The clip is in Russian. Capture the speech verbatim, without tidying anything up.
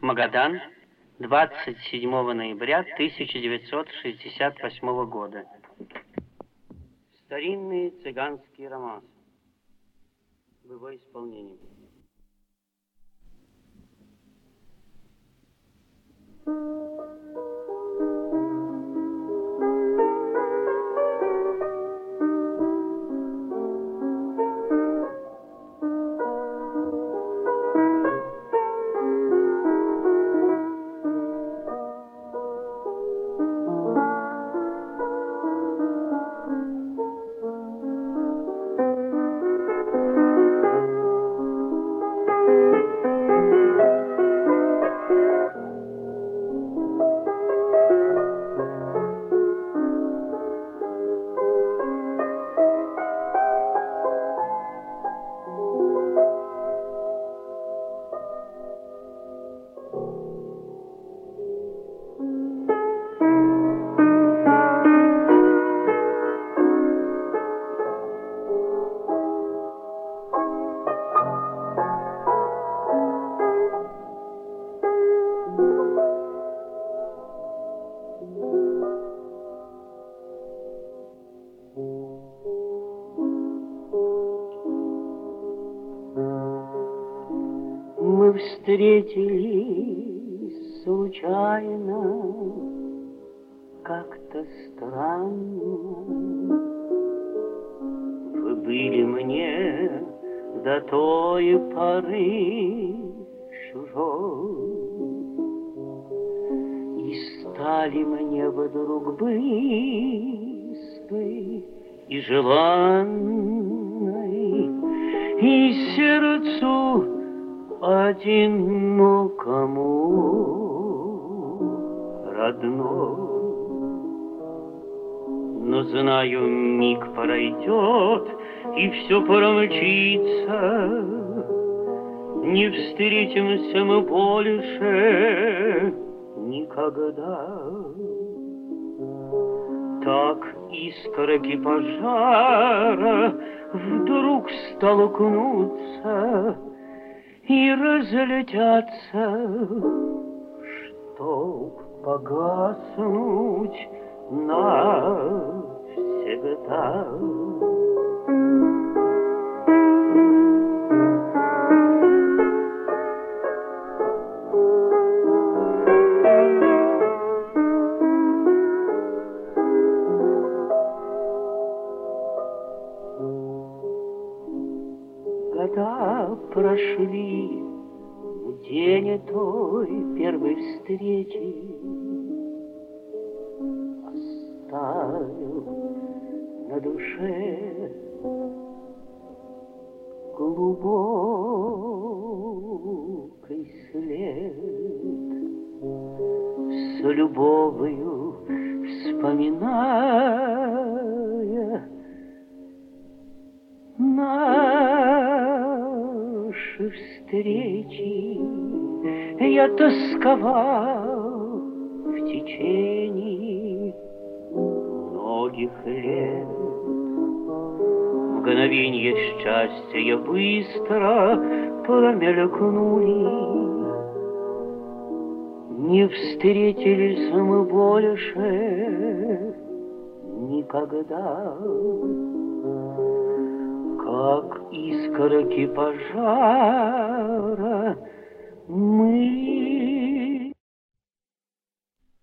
Магадан, двадцать седьмого ноября тысяча девятьсот шестьдесят восьмого года. Старинные цыганские романсы в его исполнении. Мы встретились случайно, как-то странно. Вы были мне до той поры чужой, и стали мне вдруг близкой и желанной, и сердцу одинокому родной. Но знаю, миг пройдет, и все промчится. Не встретимся мы больше никогда. Так искорки пожара вдруг столкнутся и разлетятся, чтоб погаснуть навсегда. Года прошли в день той первой встречи, оставил на душе глубокий след. С любовью вспоминая наши встречи, я тосковал в течение многих лет. Мгновенье счастья быстро промелькнули, не встретились мы больше никогда. Как искорки пожара мы